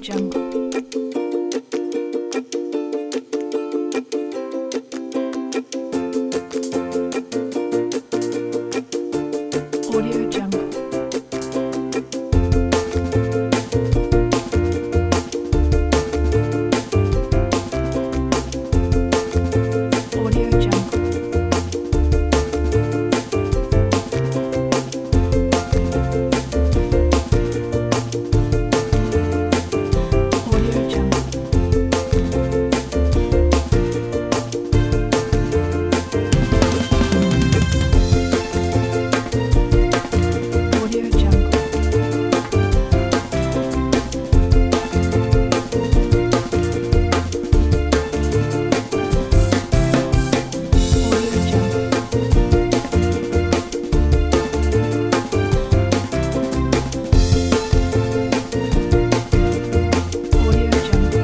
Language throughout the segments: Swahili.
Jungle. Audio Jungle. Audio Jungle. Audio Jungle. Audio Jungle. Audio Jungle. Audio Jungle.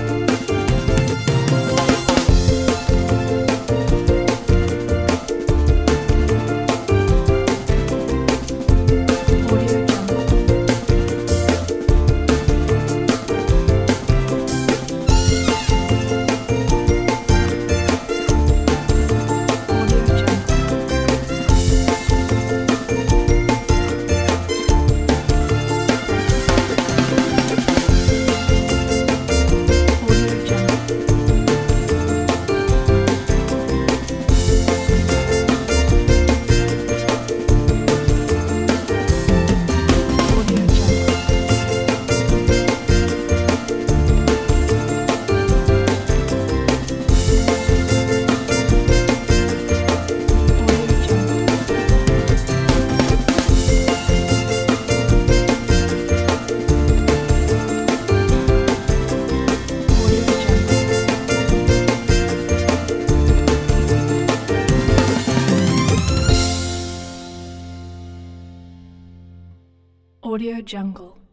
Audio Jungle. Audio Jungle. Audio Jungle. Audio Jungle. Audio Jungle. Audio Jungle. Audio Jungle.